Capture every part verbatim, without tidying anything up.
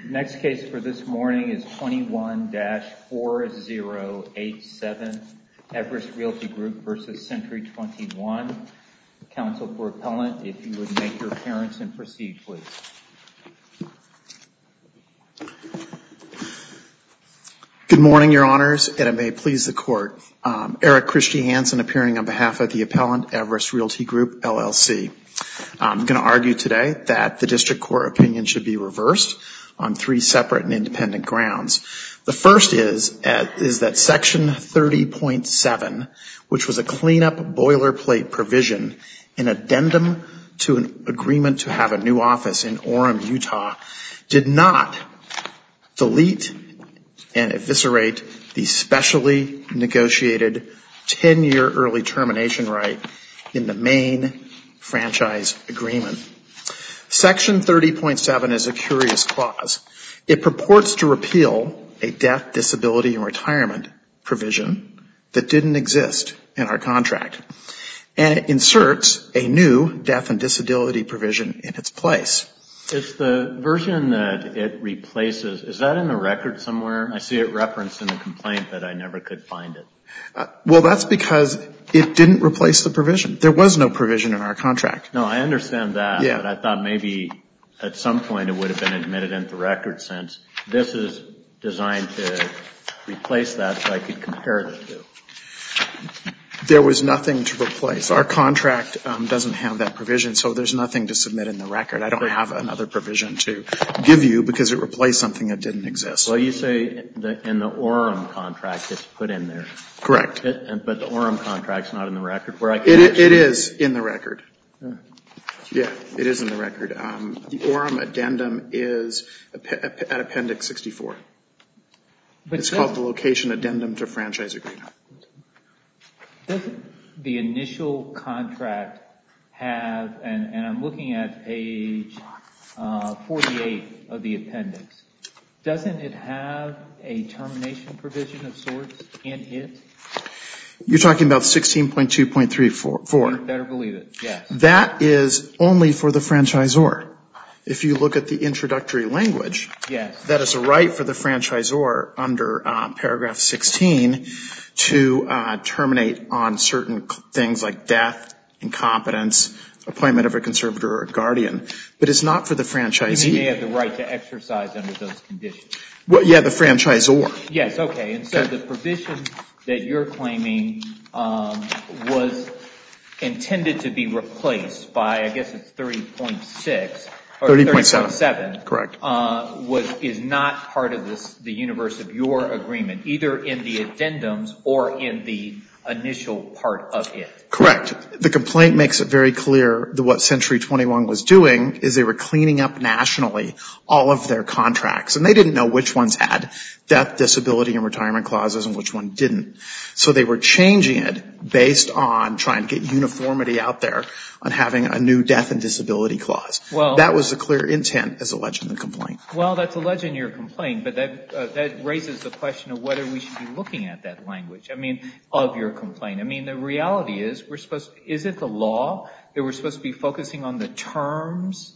Next case for this morning is twenty-one dash four zero eight seven, Everest Realty Group v. Century twenty-one. Counsel for appellant, if you would make your appearance and proceed, please. Good morning, Your Honors, and it may please the Court. Um, Eric Christie Hansen appearing on behalf of the appellant, Everest Realty Group, L L C. I'm going to argue today that the district court opinion should be reversed on three separate and independent grounds. The first is, uh, is that Section thirty point seven, which was a cleanup boilerplate provision, an addendum to an agreement to have a new office in Orem, Utah, did not delete and eviscerate the specially negotiated ten-year early termination right in the main franchise agreement. Section thirty point seven is a curious clause. It purports to repeal a death, disability, and retirement provision that didn't exist in our contract, and it inserts a new death and disability provision in its place. Is the version that it replaces, is that in the record somewhere? I see it referenced in the complaint, but I never could find it. Uh, well, that's because it didn't replace the provision. There was no provision in our contract. No, I understand that, yeah. But I thought maybe at some point it would have been admitted into the record, since this is designed to replace that so I could compare the two. There was nothing to replace. Our contract um, doesn't have that provision, so there's nothing to submit in the record. I don't have another provision to give you because it replaced something that didn't exist. Well, you say that in the Orem contract it's put in there. Correct. It, but the Orem contract's not in the record. Where I can it, actually... it is in the record. Yeah, yeah it is in the record. Um, the Orem addendum is at Appendix sixty-four. But it's called the Location Addendum to Franchise Agreement. Doesn't the initial contract have, and, and I'm looking at page uh, forty-eight of the appendix, doesn't it have a termination provision of sorts in it? You're talking about sixteen point two point three four. You better believe it, yes. That is only for the franchisor. If you look at the introductory language, yes, that is a right for the franchisor under uh, paragraph sixteen to uh, terminate on certain things like death, incompetence, appointment of a conservator or a guardian, but it's not for the franchisee. You mean they have the right to exercise under those conditions? Well, yeah, the franchisor. Yes, okay, and so okay. The provision that you're claiming um, was intended to be replaced by, I guess it's thirty point six, or thirty point seven, correct, uh, was, is not part of this, the universe of your agreement, either in the addendums or in the initial part of it. Correct. The complaint makes it very clear that what Century twenty-one was doing is they were cleaning up nationally all of their contracts, and they didn't know which ones had death, disability, and retirement clauses and which one didn't. So they were changing it based on trying to get uniformity out there on having a new death and disability clause. Well, that was the clear intent as alleged in the complaint. Well, that's alleged in your complaint, but that uh, that raises the question of whether we should be looking at that language. I mean, of your complaint. I mean, the reality is we're supposed to, is it the law that we're supposed to be focusing on the terms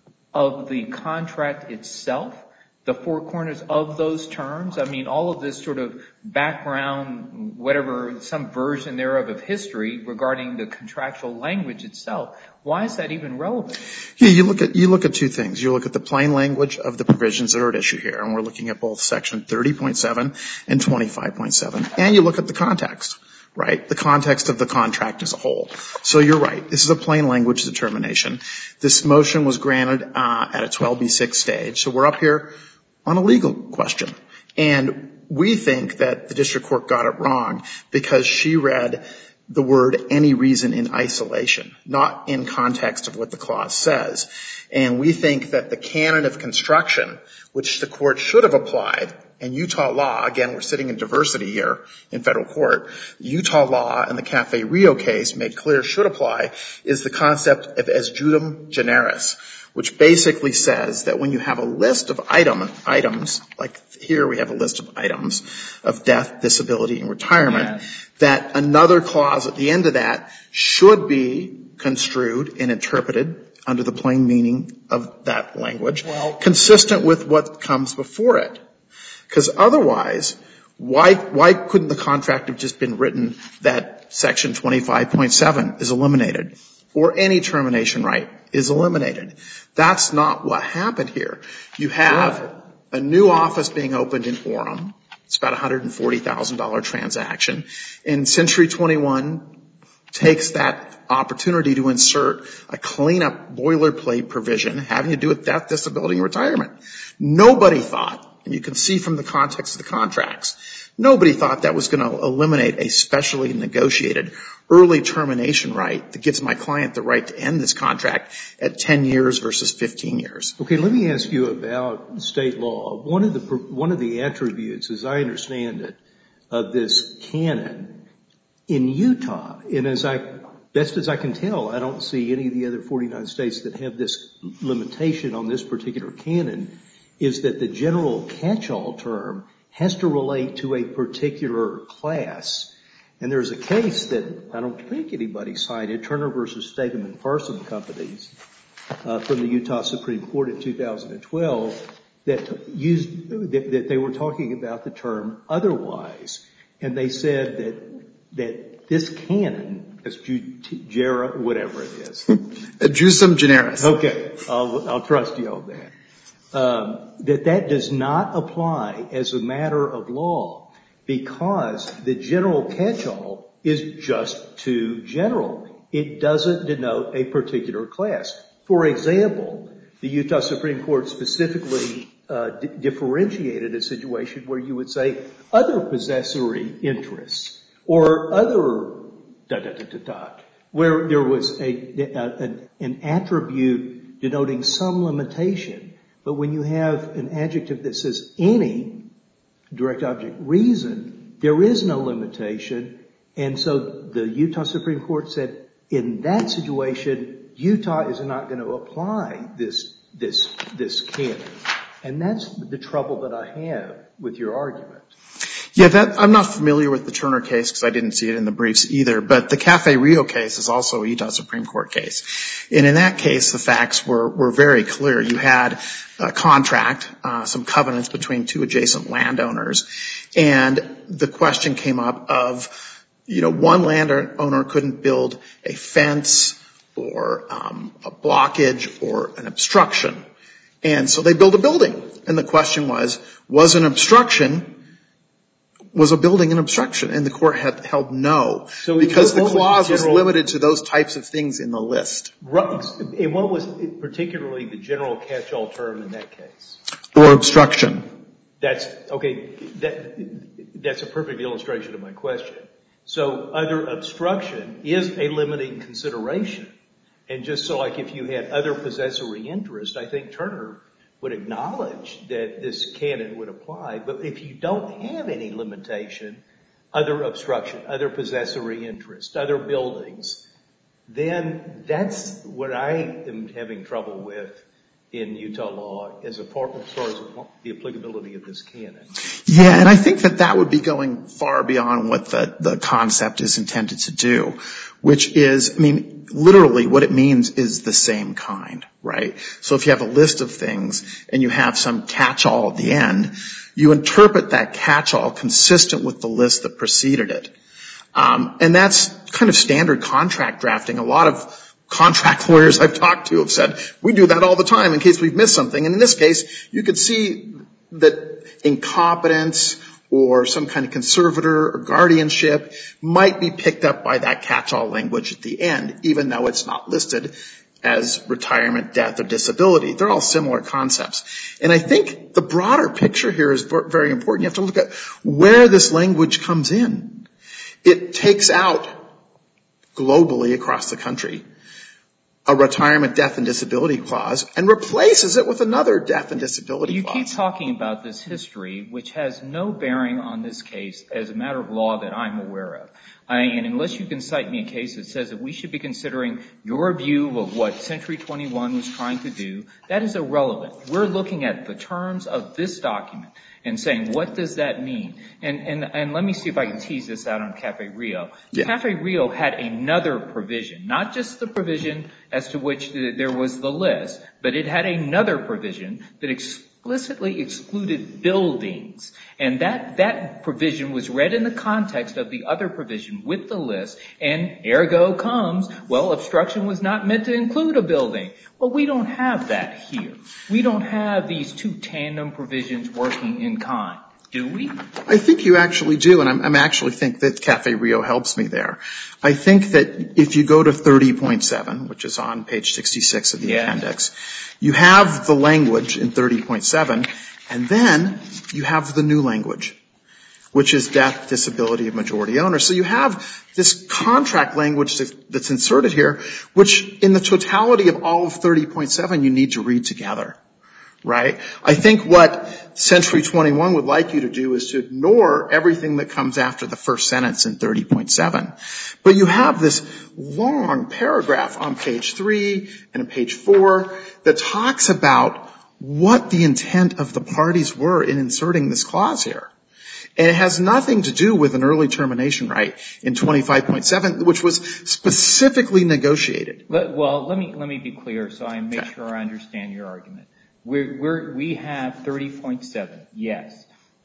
of the contract itself, the four corners of those terms? I mean, all of this sort of background, whatever, some version thereof of history regarding the contractual language itself. Why is that even relevant? Yeah, you look at, you look at two things. You look at the plain language of the provisions that are at issue here, and we're looking at both section thirty point seven and twenty-five point seven, and you look at the context, right? The context of the contract as a whole. So you're right. This is a plain language determination. This motion was granted uh, at a twelve B six stage, so we're up here on a legal question. And we think that the district court got it wrong because she read the word any reason in isolation, not in context of what the clause says. And we think that the canon of construction, which the court should have applied, and Utah law, again, we're sitting in diversity here in federal court, Utah law and the Cafe Rio case made clear should apply, is the concept of as judum generis, which basically says that when you have a list of item, items, like here we have a list of items of death, disability, and retirement, yeah, that another clause at the end of that should be construed and interpreted under the plain meaning of that language, well, consistent with what comes before it. Because otherwise, why why couldn't the contract have just been written that Section twenty-five point seven is eliminated, or any termination right is eliminated? That's not what happened here. You have a new office being opened in Orem. It's about a one hundred forty thousand dollars transaction. And Century twenty-one takes that opportunity to insert a cleanup boilerplate provision having to do with death, disability, and retirement. Nobody thought, and you can see from the context of the contracts, nobody thought that was going to eliminate a specially negotiated early termination right that gives my client the right to end this contract at ten years versus fifteen years. Okay, let me ask you about state law. One of the one of the attributes, as I understand it, of this canon in Utah, and as I best as I can tell, I don't see any of the other forty-nine states that have this limitation on this particular canon, is that the general catch-all term has to relate to a particular class. And there's a case that I don't think anybody cited, Turner versus Statham and Parson Companies, uh, from the Utah Supreme Court in two thousand twelve, that used that, that they were talking about the term otherwise, and they said that that this canon, this jura, whatever it is, jusum generis. Okay, I'll, I'll trust you on that. Um, that that does not apply as a matter of law because the general catch-all is just too general. It doesn't denote a particular class. For example, the Utah Supreme Court specifically uh, d- differentiated a situation where you would say other possessory interests or other da da da da da, where there was a, a, a an attribute denoting some limitation. But when you have an adjective that says any direct object reason, there is no limitation. And so the Utah Supreme Court said, in that situation, Utah is not going to apply this, this, this canon. And that's the trouble that I have with your argument. Yeah, that, I'm not familiar with the Turner case because I didn't see it in the briefs either, but the Cafe Rio case is also a Utah Supreme Court case. And in that case, the facts were, were very clear. You had a contract, uh, some covenants between two adjacent landowners, and the question came up of, you know, one landowner couldn't build a fence or um, a blockage or an obstruction. And so they built a building. And the question was, was an obstruction was a building an obstruction? And the court had held no, so because the clause was, was limited to those types of things in the list. Right. And what was particularly the general catch-all term in that case? Or obstruction. That's, okay, that, that's a perfect illustration of my question. So other obstruction is a limiting consideration. And just so like if you had other possessory interest, I think Turner would acknowledge that this canon would apply. But if you don't have any limitation, other obstruction, other possessory interest, other buildings, then that's what I am having trouble with in Utah law as far as the applicability of this canon. Yeah, and I think that that would be going far beyond what the, the concept is intended to do, which is, I mean, literally what it means is the same kind, right? So if you have a list of things and you have some catch-all at the end, you interpret that catch-all consistent with the list that preceded it. Um, and that's kind of standard contract drafting. A lot of contract lawyers I've talked to have said, we do that all the time in case we've missed something. And in this case, you could see that incompetence or some kind of conservator or guardianship might be picked up by that catch-all language at the end, even though it's not listed as retirement, death, or disability. They're all similar concepts. And I think the broader picture here is very important. You have to look at where this language comes in. It takes out globally across the country a retirement, death, and disability clause and replaces it with another death and disability you clause. You keep talking about this history, which has no bearing on this case as a matter of law that I'm aware of. I, and unless you can cite me a case that says that we should be considering your view of what Century twenty-one was trying to do, that is irrelevant. We're looking at the terms of this document and saying, what does that mean? And, and, and let me see if I can tease this out on Cafe Rio. Yeah. Cafe Rio had another provision, not just the provision as to which the, there was the list, but it had another provision that explicitly excluded buildings. And that, that provision was read in the context of the other provision with the list, and ergo comes, well, obstruction was not meant to include a building. Well, we don't have that here. We don't have these two tandem provisions working in kind. Do we? I think you actually do, and I'm, I'm actually think that Cafe Rio helps me there. I think that if you go to thirty point seven, which is on page sixty-six of the yeah. appendix, you have the language in thirty point seven, and then you have the new language, which is death, disability of majority owner. So you have this contract language that, that's inserted here, which in the totality of all of thirty point seven you need to read together. Right? I think what Century twenty-one would like you to do is to ignore everything that comes after the first sentence in thirty point seven. But you have this long paragraph on page three and on page four that talks about what the intent of the parties were in inserting this clause here. And it has nothing to do with an early termination right in twenty-five point seven, which was specifically negotiated. Well, let me, let me be clear so I make okay. sure I understand your argument. We're, we're, we have thirty point seven, yes.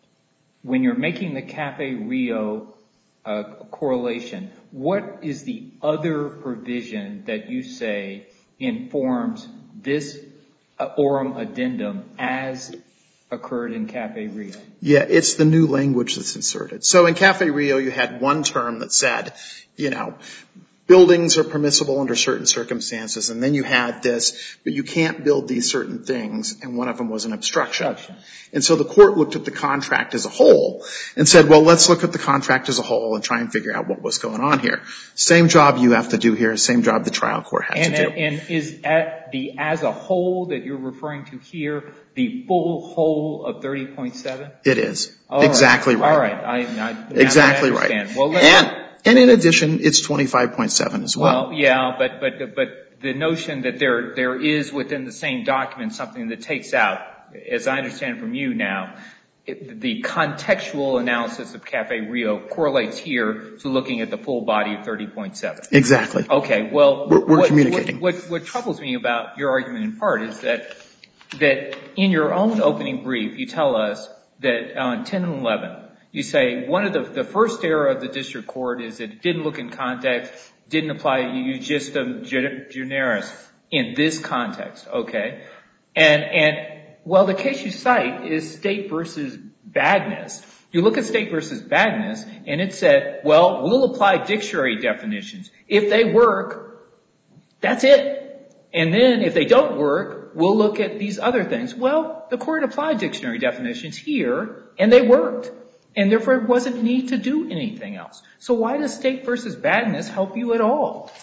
When you're making the Cafe Rio uh, correlation, what is the other provision that you say informs this uh, Orum addendum as occurred in Cafe Rio? Yeah, it's the new language that's inserted. So in Cafe Rio, you had one term that said, you know, buildings are permissible under certain circumstances, and then you had this, but you can't build these certain things, and one of them was an obstruction. obstruction. And so the court looked at the contract as a whole and said, well, let's look at the contract as a whole and try and figure out what was going on here. Same job you have to do here, same job the trial court has and, to do. And is at the as a whole that you're referring to here the full whole of thirty point seven? It is. All exactly right. right. All right. I, I, exactly I right. Well, and, and in addition, it's twenty-five point seven as well. Well, yeah, but, but, but the notion that there, there is within the same document something that takes out, as I understand from you now, it, the contextual analysis of Cafe Rio correlates here to looking at the full body of thirty point seven. Exactly. Okay, well, we're, we're what, communicating. What, what, what troubles me about your argument in part is that, that in your own opening brief, you tell us that on ten and eleven, you say one of the, the first error of the district court is that it didn't look in context, didn't apply eujustum generis in this context, okay? And, and, well, the case you cite is State versus Bagnus. You look at State versus Bagnus, and it said, well, we'll apply dictionary definitions. If they work, that's it. And then if they don't work, we'll look at these other things. Well, the court applied dictionary definitions here, and they worked. And therefore, it wasn't need to do anything else. So why does State versus Bagnus help you at all?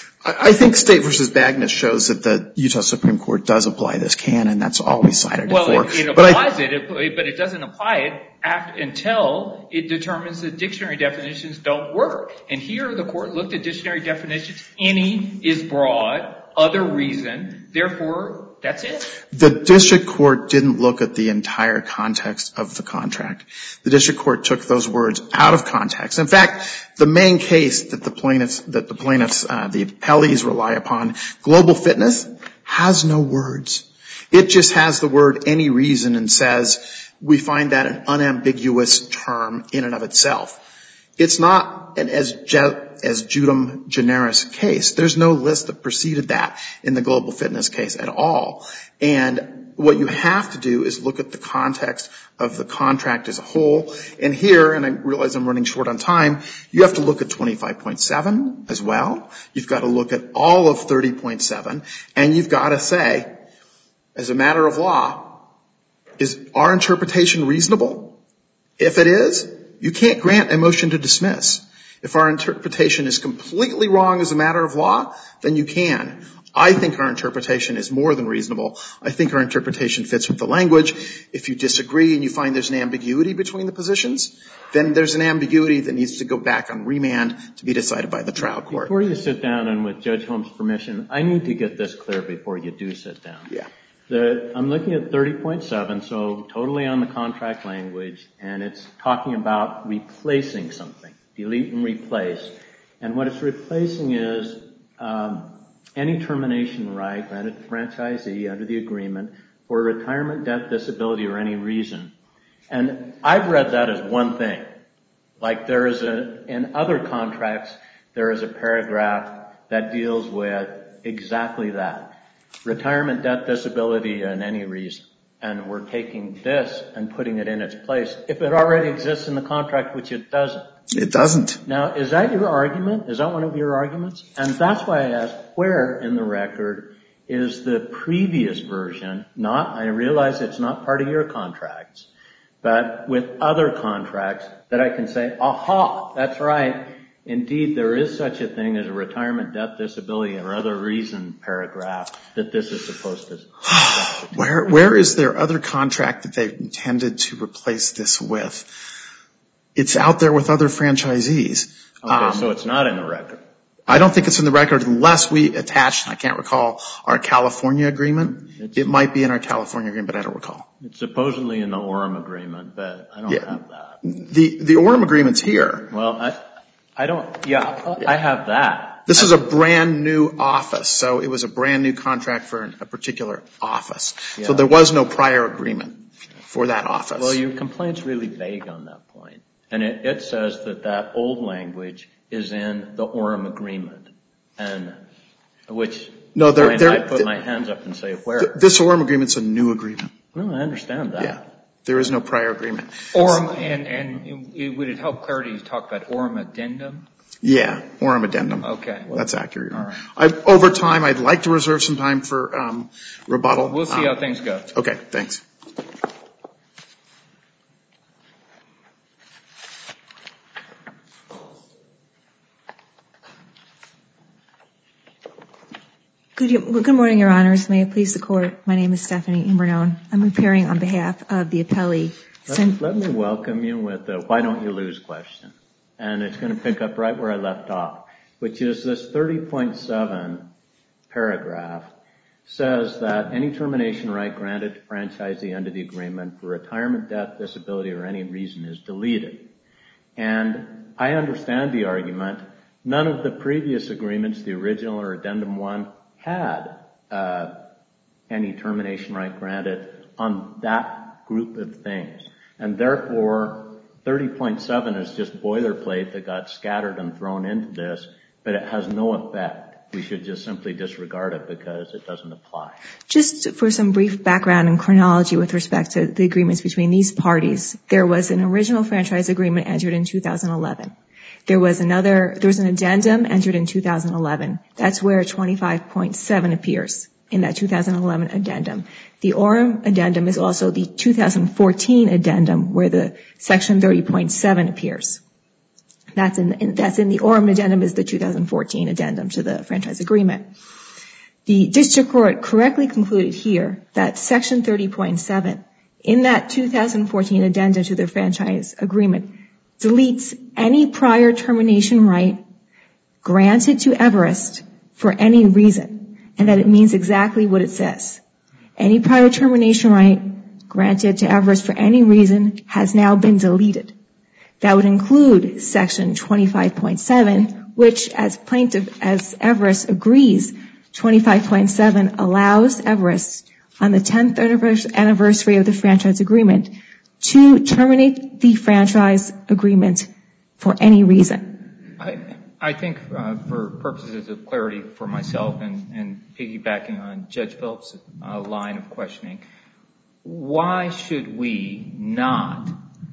I think State versus Bagnus shows that the Utah Supreme Court does apply this canon. That's all we cited well, it for. Well, it, it but applies I, it, but it doesn't apply it after, until it determines that dictionary definitions don't work. And here, the court looked at dictionary definitions. Any is broad, other reason. Therefore, that's it. The district court didn't look at the entire context of the contract. The district court took those words out of context. In fact, the main case that the plaintiffs, that the plaintiffs, uh, the appellees rely upon, Global Fitness, has no words. It just has the word any reason and says we find that an unambiguous term in and of itself. It's not an as as judum generis case. There's no list that preceded that in the Global Fitness case at all. And what you have to do is look at the context of the contract as a whole. And here, and I realize I'm running short on time, you have to look at twenty-five point seven as well. You've got to look at all of thirty point seven. And you've got to say, as a matter of law, is our interpretation reasonable? If it is, you can't grant a motion to dismiss. If our interpretation is completely wrong as a matter of law, then you can. I think our interpretation is more than reasonable. I think our interpretation fits with the language. If you disagree and you find there's an ambiguity between the positions, then there's an ambiguity that needs to go back on remand to be decided by the trial court. Before you sit down, and with Judge Holmes' permission, I need to get this clear before you do sit down. Yeah. The, I'm looking at thirty point seven, so totally on the contract language, and it's talking about replacing something, delete and replace. And what it's replacing is um, any termination right granted to franchisee under the agreement for retirement, death, disability, or any reason. And I've read that as one thing. Like there is a, in other contracts, there is a paragraph that deals with exactly that. Retirement, death, disability, and any reason. And we're taking this and putting it in its place if it already exists in the contract, which it doesn't. It doesn't. Now, is that your argument? Is that one of your arguments? And that's why I asked, where in the record is the previous version, not, I realize it's not part of your contracts, but with other contracts that I can say, aha, that's right. Indeed, there is such a thing as a retirement, death, disability, or other reason paragraph that this is supposed to. Where, where is there other contract that they've intended to replace this with? It's out there with other franchisees. Okay, um, so it's not in the record. I don't think it's in the record unless we attach, I can't recall, our California agreement. It's, it might be in our California agreement, but I don't recall. It's supposedly in the Orem agreement, but I don't yeah. have that. The, the Orem agreement's here. Well, I, I don't, yeah, yeah, I have that. This is a brand new office, so it was a brand new contract for a particular office. Yeah. So there was no prior agreement for that office. Well, your complaint's really vague on that point. And it, it says that that old language is in the Orem agreement, and which no, they're, they're, I put my hands up and say where. Th- this Orem agreement's a new agreement. No, I understand that. Yeah, there is no prior agreement. Orem, and, and it, would it help clarity to talk about Orem addendum? Yeah, Orem addendum. Okay. Well, that's accurate. All right. I, over time, I'd like to reserve some time for um, rebuttal. We'll see um, how things go. Okay, thanks. Good, good morning, Your Honors. May it please the Court. My name is Stephanie Imbernone. I'm appearing on behalf of the appellee. Let, let me welcome you with the why don't you lose question. And it's going to pick up right where I left off, which is this thirty point seven paragraph says that any termination right granted to franchisee under the agreement for retirement, death, disability, or any reason is deleted. And I understand the argument. None of the previous agreements, the original or addendum one, had uh, any termination right granted on that group of things. And therefore, thirty point seven is just boilerplate that got scattered and thrown into this, but it has no effect. We should just simply disregard it because it doesn't apply. Just for some brief background and chronology with respect to the agreements between these parties, there was an original franchise agreement entered in two thousand eleven. There was another, there was an addendum entered in two thousand eleven. That's where twenty-five point seven appears in that two thousand eleven addendum. The Orem addendum is also the two thousand fourteen addendum where the section thirty point seven appears. That's in, in, that's in the Orem addendum is the two thousand fourteen addendum to the franchise agreement. The district court correctly concluded here that section thirty point seven in that two thousand fourteen addendum to the franchise agreement deletes any prior termination right granted to Everest for any reason, and that it means exactly what it says. Any prior termination right granted to Everest for any reason has now been deleted. That would include section twenty-five point seven, which as plaintiff, as Everest agrees, twenty-five point seven allows Everest on the tenth anniversary of the franchise agreement to terminate the franchise agreement for any reason. I, I think uh, for purposes of clarity for myself and, and piggybacking on Judge Phillips' uh, line of questioning, why should we not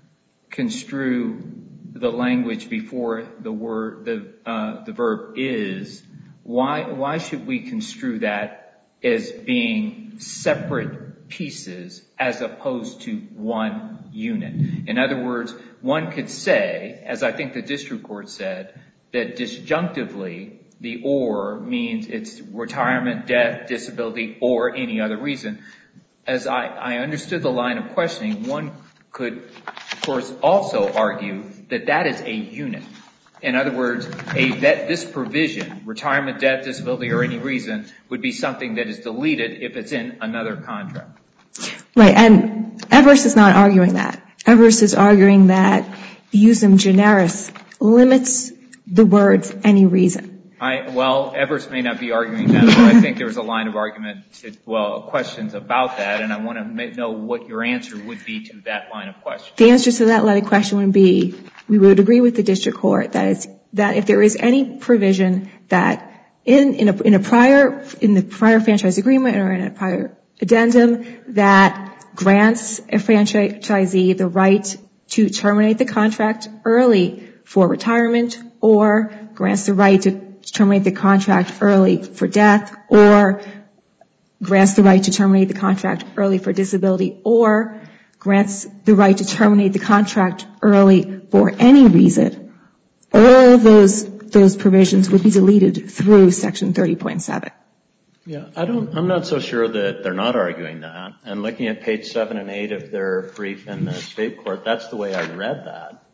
construe the language before the word, the, uh, the verb is? Why, why should we construe that as being separate pieces as opposed to one unit. In other words, one could say, as I think the district court said, that disjunctively the or means it's retirement, death, disability, or any other reason. As I, I understood the line of questioning, one could, of course, also argue that that is a unit. In other words, a that this provision, retirement, death, disability, or any reason, would be something that is deleted if it's in another contract. Right, and Everest is not arguing that. Everest is arguing that usum generis limits the words any reason. I, well, Everest may not be arguing that, but I think there was a line of argument, to, well, questions about that, and I want to know what your answer would be to that line of question. The answer to that line of question would be, we would agree with the district court that it's, that if there is any provision that in, in a, in a prior, in the prior franchise agreement or in a prior addendum that grants a franchisee the right to terminate the contract early for retirement, or grants the right to terminate the contract early for death, or grants the right to terminate the contract early for disability, or grants the right to terminate the contract early for any reason, all of those those provisions would be deleted through Section thirty point seven. Yeah, I don't, I'm not so sure that they're not arguing that. And looking at page seven and eight of their brief in the state court, that's the way I read that.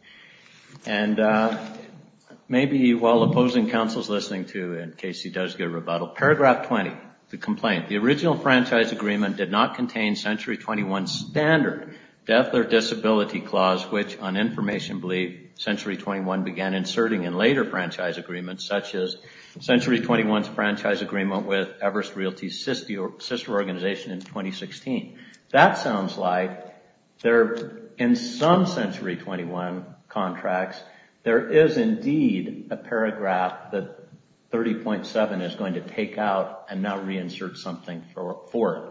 And uh, maybe while opposing counsel's listening to, in case he does get a rebuttal, paragraph twenty, the complaint. The original franchise agreement did not contain Century twenty-one's standard death or disability clause, which on information believed Century twenty-one began inserting in later franchise agreements, such as Century twenty-one's franchise agreement with Everest Realty's sister organization in twenty sixteen. That sounds like there, in some Century twenty-one contracts, there is indeed a paragraph that thirty point seven is going to take out and now reinsert something for, for it.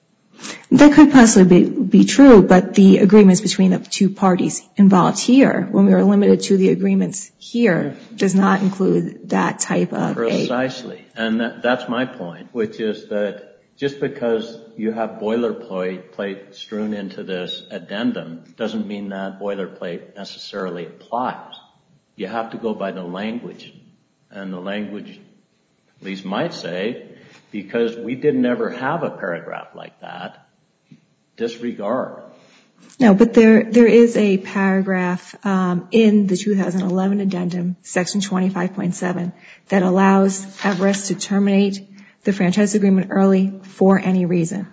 That could possibly be, be true, but the agreements between the two parties involved here, when we are limited to the agreements here, does not include that type of Precisely. A... And that, that's my point, which is that just because you have boilerplate plate strewn into this addendum doesn't mean that boilerplate necessarily applies. You have to go by the language. And the language, at least might say, because we didn't ever have a paragraph like that, disregard. No, but there there is a paragraph um, in the two thousand eleven addendum, section twenty-five point seven, that allows Everest to terminate the franchise agreement early for any reason.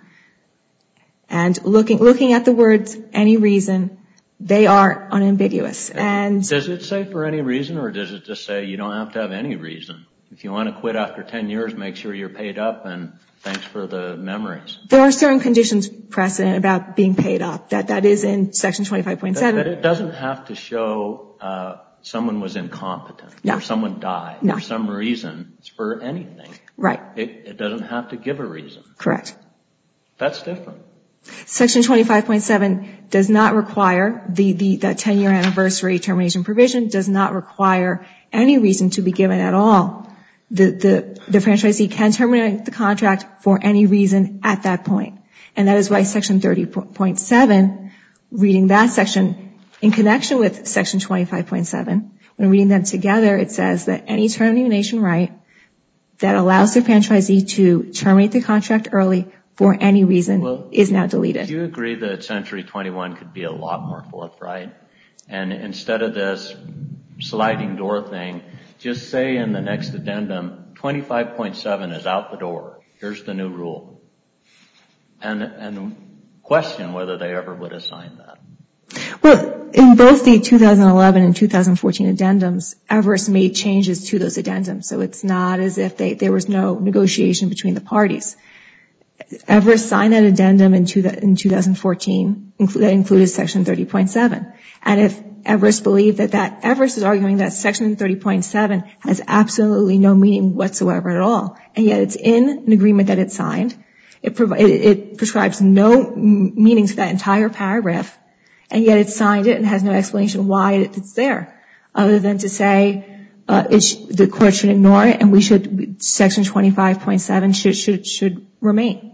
And looking looking at the words "any reason," they are unambiguous. And does it say for any reason, or does it just say you don't have to have any reason? If you want to quit after ten years, make sure you're paid up, and thanks for the memories. There are certain conditions precedent about being paid up. That that is in section twenty-five point seven. But it doesn't have to show uh, someone was incompetent, no. or someone died, no. for some reason. It's for anything. Right. It, it doesn't have to give a reason. Correct. That's different. Section twenty-five point seven does not require, the, the, the ten-year anniversary termination provision does not require any reason to be given at all. The, the, the franchisee can terminate the contract for any reason at that point. And that is why section thirty point seven, reading that section in connection with section twenty-five point seven, when reading them together, it says that any termination right that allows the franchisee to terminate the contract early for any reason well, is now deleted. Do you agree that Century twenty-one could be a lot more forthright? And instead of this sliding door thing, just say in the next addendum, twenty-five point seven is out the door. Here's the new rule. And, and question whether they ever would have signed that. Well, in both the two thousand eleven and two thousand fourteen addendums, Everest made changes to those addendums. So it's not as if they, there was no negotiation between the parties. Everest signed that addendum in, two, in two thousand fourteen that included section thirty point seven. And if Everest believed that that, Everest is arguing that section thirty point seven has absolutely no meaning whatsoever at all. And yet it's in an agreement that it signed. It, provi- it, it prescribes no m- meaning to that entire paragraph. And yet it signed it and has no explanation why it's there, other than to say uh, it sh- the court should ignore it and we should, section twenty-five point seven should, should, should remain. Right.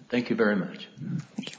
Thank you very much. Thank you.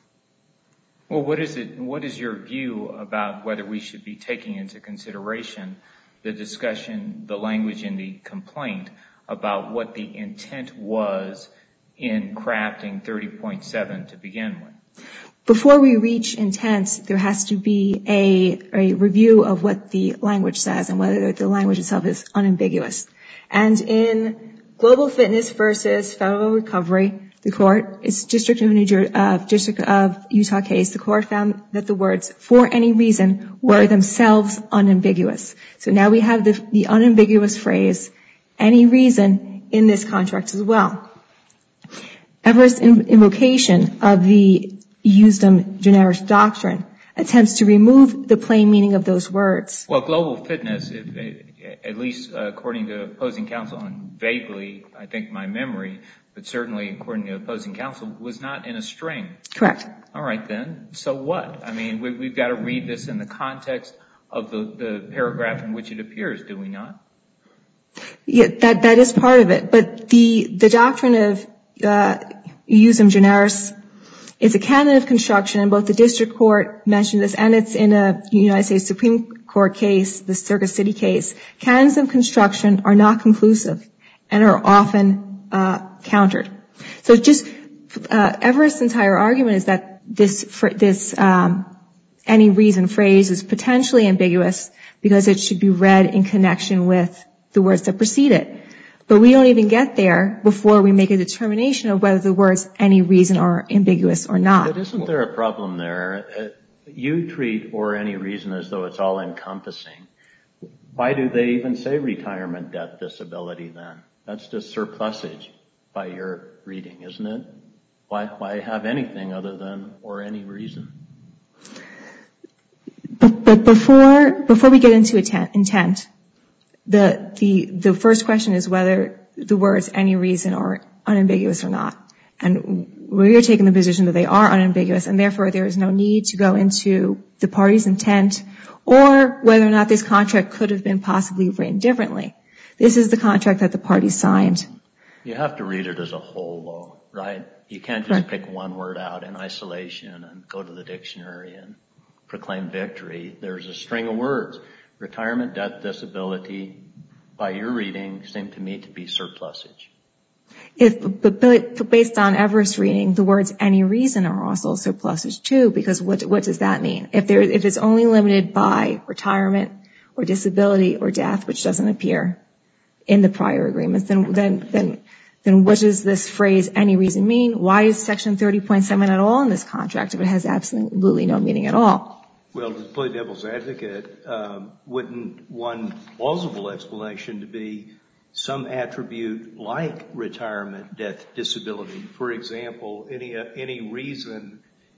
Well, what is it? What is your view about whether we should be taking into consideration the discussion, the language in the complaint about what the intent was in crafting thirty point seven to begin with? Before we reach intent, there has to be a, a review of what the language says and whether the language itself is unambiguous. And in Global Fitness versus Federal Recovery, the court, it's District of New Jersey, uh, District of Utah case, the court found that the words "for any reason" were themselves unambiguous. So now we have the, the unambiguous phrase "any reason" in this contract as well. Everest's invocation of the Usdom generis doctrine attempts to remove the plain meaning of those words. Well, Global Fitness, if, at least according to opposing counsel, and vaguely, I think my memory, but certainly according to opposing counsel, was not in a string. Correct. All right, then. So what? I mean, we, we've got to read this in the context of the, the paragraph in which it appears, do we not? Yeah, that, that is part of it. But the, the doctrine of uh, Usdom generis is a canon of construction, and both the district court mentioned this, and it's in a United States Supreme Court case, the Circuit City case. Canons of construction are not conclusive and are often uh, countered. So just uh, Everest's entire argument is that this this um, any reason phrase is potentially ambiguous because it should be read in connection with the words that precede it. But we don't even get there before we make a determination of whether the words "any reason" are ambiguous or not. But isn't there a problem there? Uh, you treat "or any reason" as though it's all encompassing. Why do they even say retirement, death, disability then? That's just surplusage by your reading, isn't it? Why, why have anything other than "or any reason"? But, but before before we get into intent, intent the the the first question is whether the words "any reason" are unambiguous or not. And we are taking the position that they are unambiguous, and therefore there is no need to go into the party's intent or whether or not this contract could have been possibly written differently. This is the contract that the parties signed. You have to read it as a whole, though, right? You can't just pick one word out in isolation and go to the dictionary and proclaim victory. There's a string of words. Retirement, death, disability, by your reading, seem to me to be surplusage. If, but, but based on Everest's reading, the words "any reason" are also surplusage too, because what, what does that mean? If there, if it's only limited by retirement or disability or death, which doesn't appear in the prior agreements, then, then, then, then what does this phrase "any reason" mean? Why is Section thirty point seven at all in this contract if it has absolutely no meaning at all? Well, to play devil's advocate, um, wouldn't one plausible explanation to be some attribute like retirement, death, disability? For example, any uh, any reason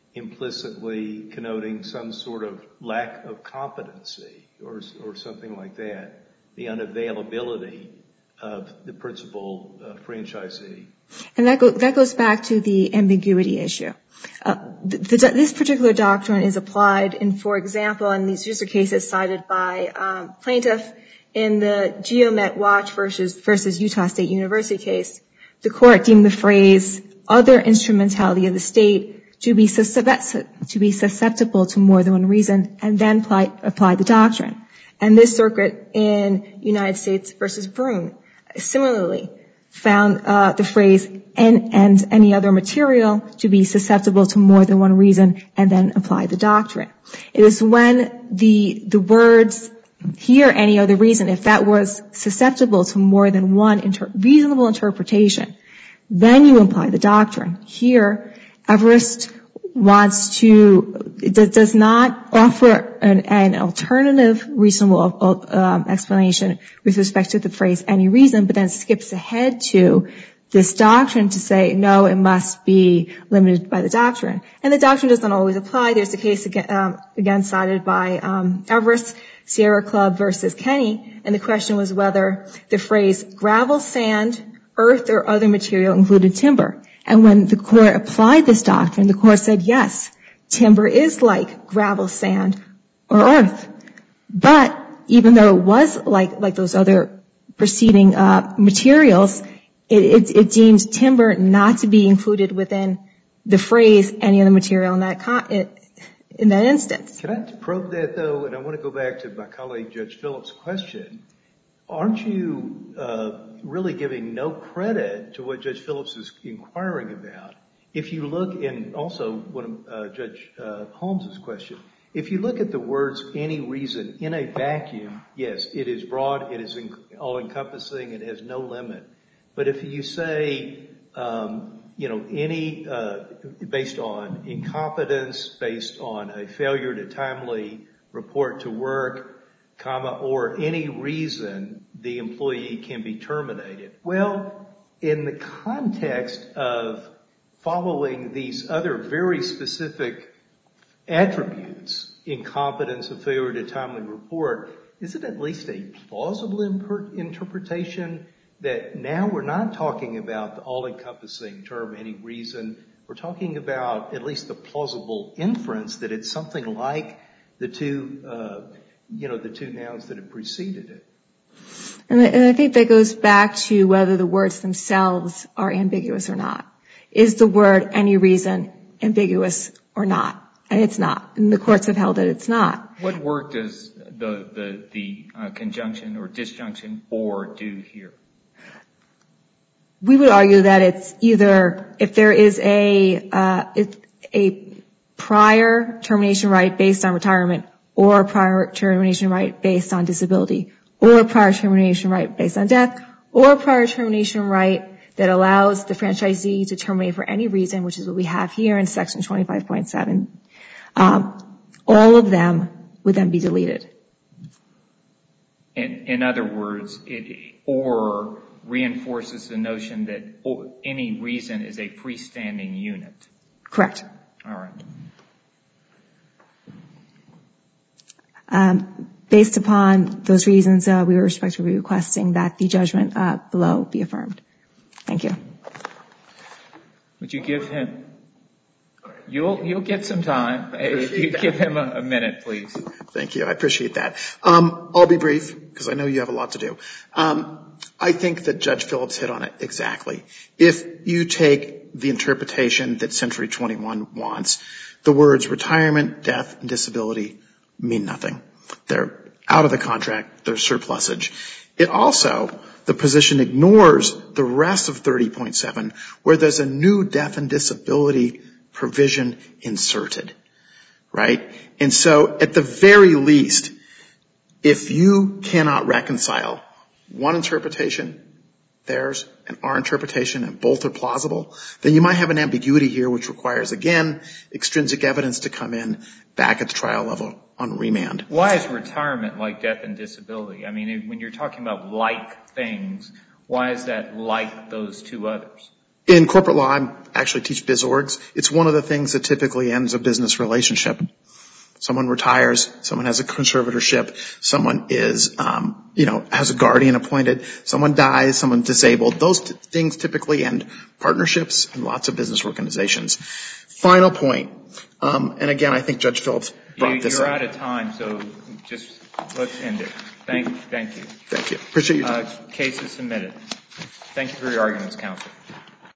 implicitly connoting some sort of lack of competency or or something like that, the unavailability of the principal uh, franchisee. And that, go, that goes back to the ambiguity issue. Uh, the, the, this particular doctrine is applied in, for example, and these are cases cited by um, plaintiff in the Geomet Watch versus, versus Utah State University case. The court deemed the phrase "other instrumentality of the state" to be, suscept- to be susceptible to more than one reason, and then apply, apply the doctrine. And this circuit in United States versus Brune similarly found uh, the phrase and, and any other material to be susceptible to more than one reason, and then apply the doctrine. It is when the the words here "any other reason," if that was susceptible to more than one inter- reasonable interpretation, then you apply the doctrine. Here, Everest wants to, does, does not offer an, an alternative reasonable um, explanation with respect to the phrase "any reason," but then skips ahead to this doctrine to say, no, it must be limited by the doctrine. And the doctrine doesn't always apply. There's a case again, um, again cited by um, Everest, Sierra Club versus Kenny, and the question was whether the phrase "gravel, sand, earth, or other material" included timber. And when the court applied this doctrine, the court said, yes, timber is like gravel, sand, or earth. But even though it was like, like those other preceding uh, materials, it, it, it deemed timber not to be included within the phrase any of the material in that con- in that instance. Can I probe that, though? And I want to go back to my colleague Judge Phillips' question. Aren't you uh, really giving no credit to what Judge Phillips is inquiring about? If you look, and also one of uh, Judge uh, Holmes' question, if you look at the words any reason in a vacuum, yes, it is broad, it is all-encompassing, it has no limit. But if you say, um, you know, any, uh, based on incompetence, based on a failure to timely report to work, comma, or any reason the employee can be terminated. Well, in the context of following these other very specific attributes, incompetence, a failure to timely report, is it at least a plausible imper- interpretation that now we're not talking about the all-encompassing term, any reason, we're talking about at least the plausible inference that it's something like the two, uh, you know, the two nouns that have preceded it. And I, and I think that goes back to whether the words themselves are ambiguous or not. Is the word any reason ambiguous or not? And it's not. And the courts have held that it's not. What work does the the, the uh, conjunction or disjunction or do here? We would argue that it's either if there is a uh, if a prior termination right based on retirement, or a prior termination right based on disability, or a prior termination right based on death, or a prior termination right that allows the franchisee to terminate for any reason, which is what we have here in Section twenty-five point seven. Um, all of them would then be deleted. In, in other words, it or reinforces the notion that any reason is a freestanding unit. Correct. All right. Um, based upon those reasons, uh, we were respectfully requesting that the judgment uh, below be affirmed. Thank you. Would you give him? You'll you'll get some time. If you give him a, a minute, please. Thank you. I appreciate that. Um, I'll be brief because I know you have a lot to do. Um, I think that Judge Phillips hit on it exactly. If you take the interpretation that Century twenty-one wants, the words retirement, death, and disability mean nothing. They're out of the contract. They're surplusage. It also, the position ignores the rest of thirty point seven where there's a new death and disability provision inserted, right? And so at the very least, if you cannot reconcile one interpretation, theirs, and our interpretation, and both are plausible, then you might have an ambiguity here which requires, again, extrinsic evidence to come in back at the trial level on remand. Why is retirement like death and disability? I mean, when you're talking about like things, why is that like those two others? In corporate law, I actually teach biz orgs. It's one of the things that typically ends a business relationship. Someone retires, someone has a conservatorship, someone is, um, you know, has a guardian appointed, someone dies, someone disabled. Those t- things typically end partnerships and lots of business organizations. Final point, um, and again, I think Judge Phillips brought you, this you're up. You're out of time, so just let's end it. Thank, thank you. Thank you. Appreciate your time. Uh, case is submitted. Thank you for your arguments, counsel.